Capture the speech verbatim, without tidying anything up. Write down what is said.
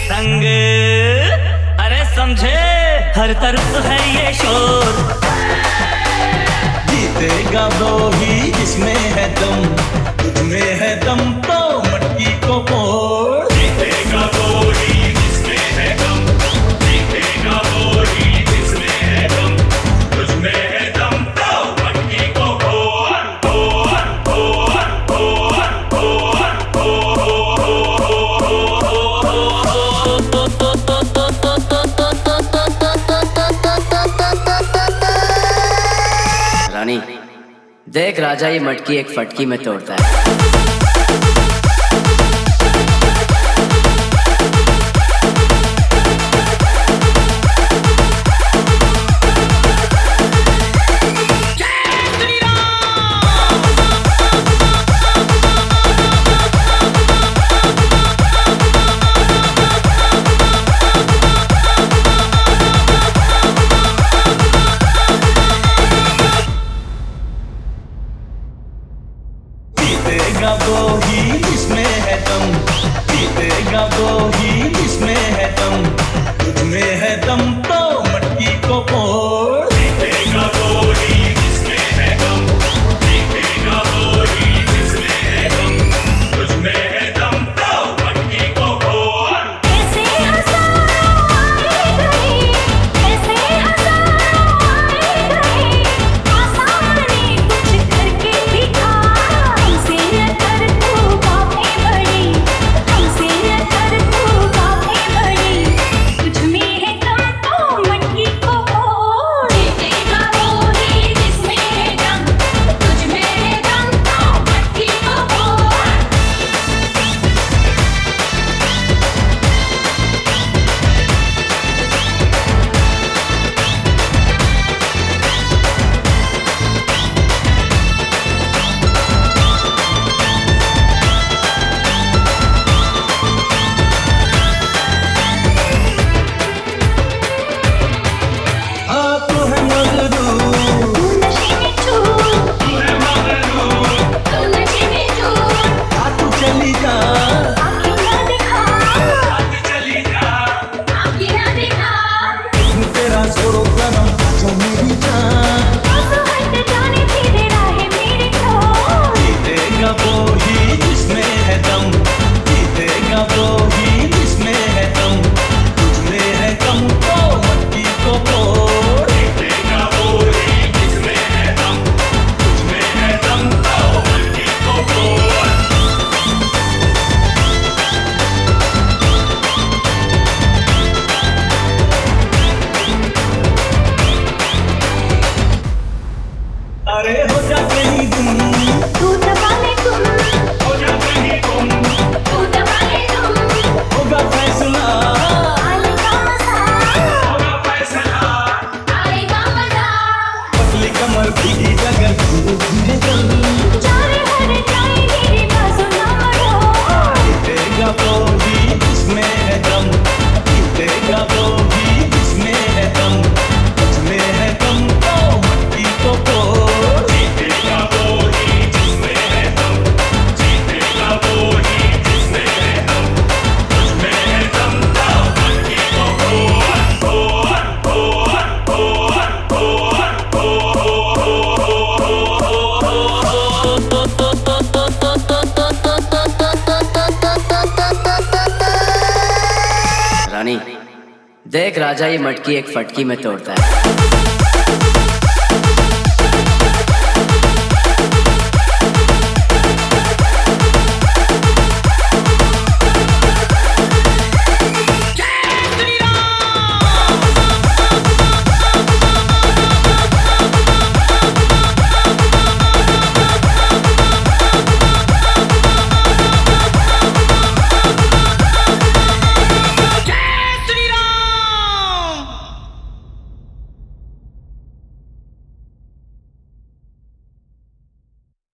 संग, अरे समझे हर तरफ है ये शोर। जीतेगा वो ही जिसमें है दम, तुझमें है दम तो मटकी को फोड़। जीतेगा वो ही जिसमें है दम, जीतेगा वो ही जिसमें है दम, तुझमें है दम तो मटकी को फोड़। फोड़ फोड़ फोड़ फोड़ रानी देख, राजा ये मटकी एक फटकी में तोड़ता है। जीतेगा वो ही जिसमें है दम, जीतेगा वो ही जिसमें है दम, तुझमें है दम तो मटकी को फोड़। जीतेगा वो ही जिसमें है दम, जीतेगा वो ही जिसमें है दम, तुझमें है दम तो मटकी को फोड़। ऐसे हजारों आए गए, ऐसे हजारों आए गए, आसानी कुछ करके दिखा। हमसे न कर तू बातें बड़ी, हमसे न कर तू बातें बड़ी, तुझमें है दम तो मटकी को फोड़। जीतेगा वो ही जिसमें है दम, तुझमें है दम तो मटकी को फोड़। आप है मगरूर, तू नशे में चूर, तू है मगरूर, तू नशे में चूर, आ तू चली जा, आँखें ना दिखा, साथ चली जा। आँखें ना दिखा। तेरा जोरो करम जो मेरी जान। आंसू हट जाने तेरे राहें मेरी छोड़। जीतेगा वो ही जिसमें है दम, जीतेगा वो ही जिसमें है दम, तुझमें है दम तो मटकी को फोड़। जीतेगा वो ही जिसमें है दम, तुझमें है दम तो मटकी को फोड़। अरे हो जा कहीं गुम, तू दबा ले तुम, हो जा कहीं तुम, तू दबा ले तुम, होगा फैसला। आएगा मजा, होगा फैसला। आएगा मजा। पतली कमर भीगी जगह धीरे धीरे चल। जा रे हर जाए मेरे बाजू ना मरो। जीतेगा वो ही जिसमें है दम, जीतेगा वो ही जिसमें है दम, तुझमें है दम तो मटकी को फोड़। जीतेगा वो ही जिसमें है दम, जीतेगा वो ही जिसमें है दम, तुझमें है दम तो मटकी को फोड़। फोड़ फोड़ फोड़ रानी देख, राजा ये मटकी एक फटकी में तोड़ता है।